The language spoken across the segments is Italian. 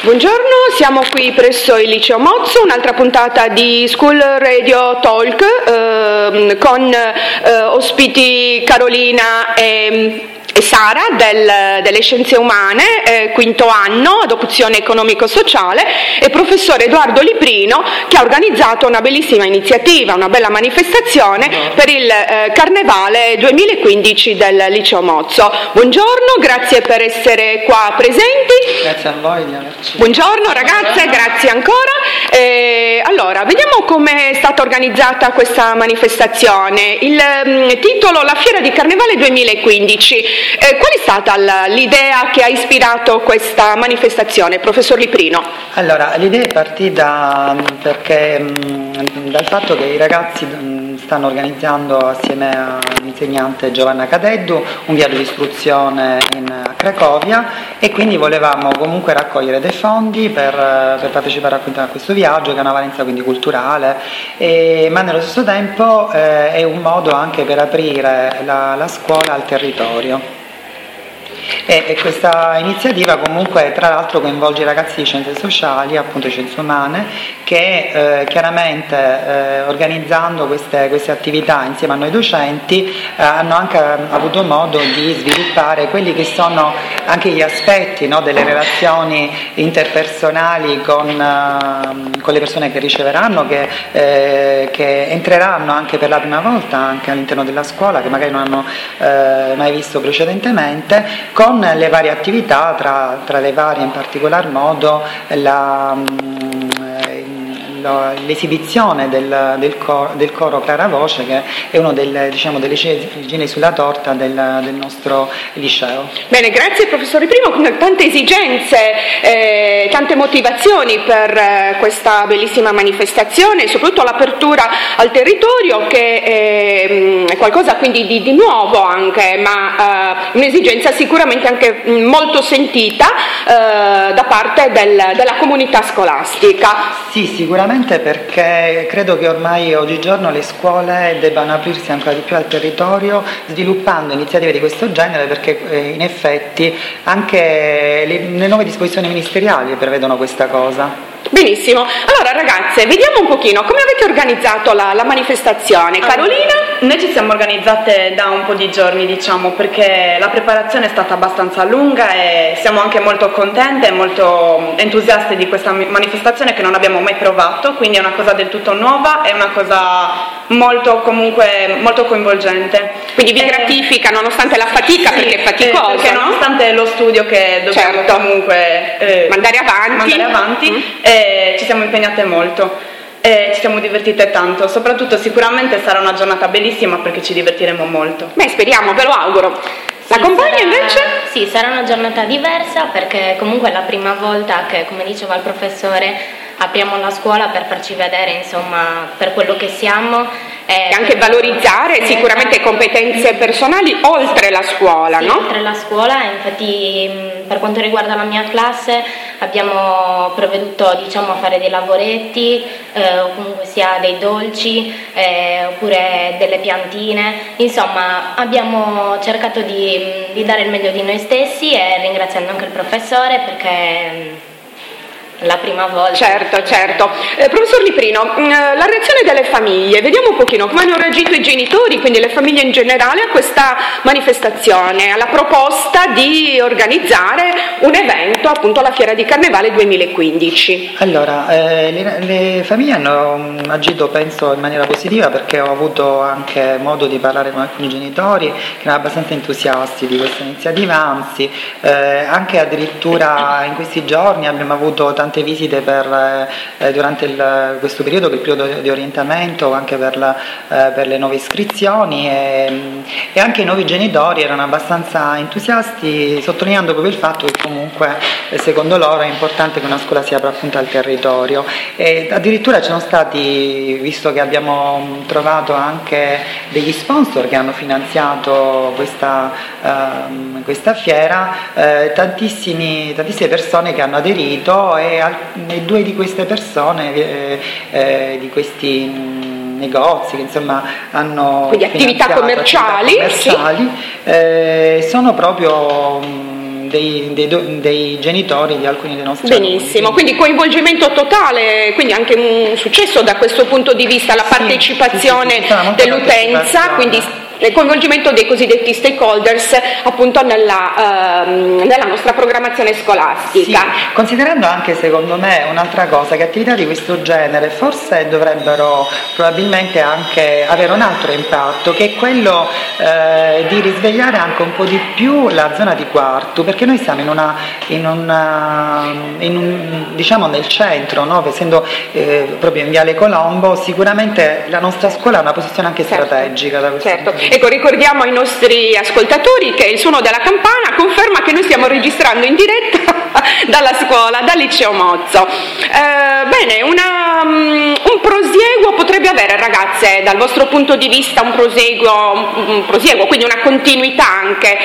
Buongiorno, siamo qui presso il Liceo Mozzo, un'altra puntata di School Radio Talk con ospiti Carolina e Sara delle Scienze Umane, quinto anno, ad opzione economico-sociale, e professore Edoardo Liprino, che ha organizzato una bellissima iniziativa, una bella manifestazione per il Carnevale 2015 del Liceo Mozzo. Buongiorno, grazie per essere qua presenti. Grazie a voi di averci. Buongiorno ragazze, grazie ancora. Allora, vediamo come è stata organizzata questa manifestazione. Il titolo: La Fiera di Carnevale 2015. Qual è stata l'idea che ha ispirato questa manifestazione, professor Liprino? Allora, l'idea è partita dal fatto che i ragazzi stanno organizzando assieme all'insegnante Giovanna Cadeddu un viaggio di istruzione a Cracovia, e quindi volevamo comunque raccogliere dei fondi per partecipare a questo viaggio, che ha una valenza quindi culturale, ma nello stesso tempo è un modo anche per aprire la scuola al territorio. E questa iniziativa comunque tra l'altro coinvolge i ragazzi di scienze sociali, appunto scienze umane, che chiaramente organizzando queste attività insieme a noi docenti hanno anche avuto modo di sviluppare quelli che sono anche gli aspetti, no, delle relazioni interpersonali con le persone che riceveranno, che entreranno anche per la prima volta anche all'interno della scuola, che magari non hanno mai visto precedentemente, con le varie attività, tra le varie in particolar modo l'esibizione del coro Claravoce, che è uno delle ciliegine sulla torta del nostro liceo. Bene, grazie professore Primo, con tante esigenze, tante motivazioni per questa bellissima manifestazione, soprattutto l'apertura al territorio, che è qualcosa quindi di nuovo anche, ma un'esigenza sicuramente anche molto sentita da parte della comunità scolastica. Sì, sicuramente, perché credo che ormai oggigiorno le scuole debbano aprirsi ancora di più al territorio, sviluppando iniziative di questo genere, perché in effetti anche le nuove disposizioni ministeriali prevedono questa cosa. Benissimo, allora ragazze, vediamo un pochino come avete organizzato la manifestazione. Carolina? Noi ci siamo organizzate da un po' di giorni, diciamo, perché la preparazione è stata abbastanza lunga e siamo anche molto contente e molto entusiaste di questa manifestazione, che non abbiamo mai provato, quindi è una cosa del tutto nuova, è una cosa molto coinvolgente. Quindi vi gratifica nonostante la fatica, sì, perché è faticoso, perché no? Nonostante lo studio che dobbiamo comunque mandare avanti. Ci siamo impegnate molto. Ci siamo divertite tanto, soprattutto sicuramente sarà una giornata bellissima, perché ci divertiremo molto. Beh, speriamo, ve lo auguro. La compagna invece? Sì, sarà una giornata diversa, perché comunque è la prima volta che, come diceva il professore, apriamo la scuola per farci vedere, insomma, per quello che siamo. E anche valorizzare sicuramente competenze personali oltre la scuola, sì, no? Oltre la scuola, infatti per quanto riguarda la mia classe abbiamo provveduto, diciamo, a fare dei lavoretti, o comunque sia dei dolci, oppure delle piantine, insomma abbiamo cercato di dare il meglio di noi stessi, e ringraziando anche il professore, perché la prima volta. Certo. Professor Liprino, la reazione delle famiglie, vediamo un pochino come hanno reagito i genitori, quindi le famiglie in generale, a questa manifestazione, alla proposta di organizzare un evento, appunto la Fiera di Carnevale 2015. Allora, le famiglie hanno agito, penso, in maniera positiva, perché ho avuto anche modo di parlare con alcuni genitori che erano abbastanza entusiasti di questa iniziativa, anzi anche addirittura in questi giorni abbiamo avuto tante visite durante questo periodo, che è il periodo di orientamento, anche per le nuove iscrizioni, e anche i nuovi genitori erano abbastanza entusiasti, sottolineando proprio il fatto che comunque secondo loro è importante che una scuola si apra appunto al territorio. E addirittura ci sono stati, visto che abbiamo trovato anche degli sponsor che hanno finanziato questa fiera, tantissime persone che hanno aderito, e due di queste persone, di questi negozi che insomma hanno, quindi attività commerciali, sono proprio dei genitori di alcuni dei nostri Benissimo, alunni. quindi coinvolgimento totale, quindi anche un successo da questo punto di vista, la partecipazione dell'utenza, quindi il coinvolgimento dei cosiddetti stakeholders appunto nella nostra programmazione scolastica. Sì, considerando anche secondo me un'altra cosa, che attività di questo genere forse dovrebbero probabilmente anche avere un altro impatto, che è quello di risvegliare anche un po' di più la zona di Quartu, perché noi siamo diciamo nel centro, no? Essendo proprio in Viale Colombo, sicuramente la nostra scuola ha una posizione anche strategica da questo punto di vista. Ecco, ricordiamo ai nostri ascoltatori che il suono della campana conferma che noi stiamo registrando in diretta dalla scuola, dal Liceo Mozzo. Bene, un prosieguo potrebbe avere, ragazze, dal vostro punto di vista un prosieguo, quindi una continuità anche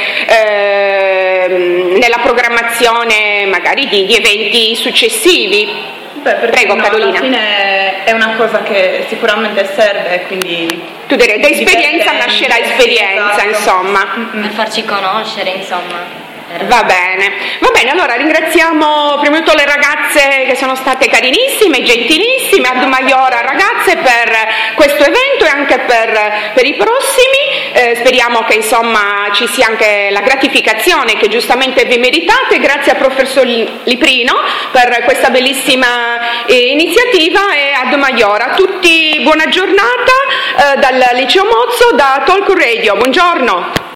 nella programmazione magari di eventi successivi. Prego, no, Carolina. Alla fine è una cosa che sicuramente serve, quindi tu direi da esperienza nascerà esperienza, esatto. Insomma. Per farci conoscere, insomma. Va bene, allora ringraziamo prima di tutto le ragazze che sono state carinissime, gentilissime, Ad Maiora ragazze per questo evento e anche per i prossimi, speriamo che insomma ci sia anche la gratificazione che giustamente vi meritate, grazie al professor Liprino per questa bellissima iniziativa e Ad Maiora. A tutti buona giornata dal Liceo Mozzo, da Talk Radio, buongiorno.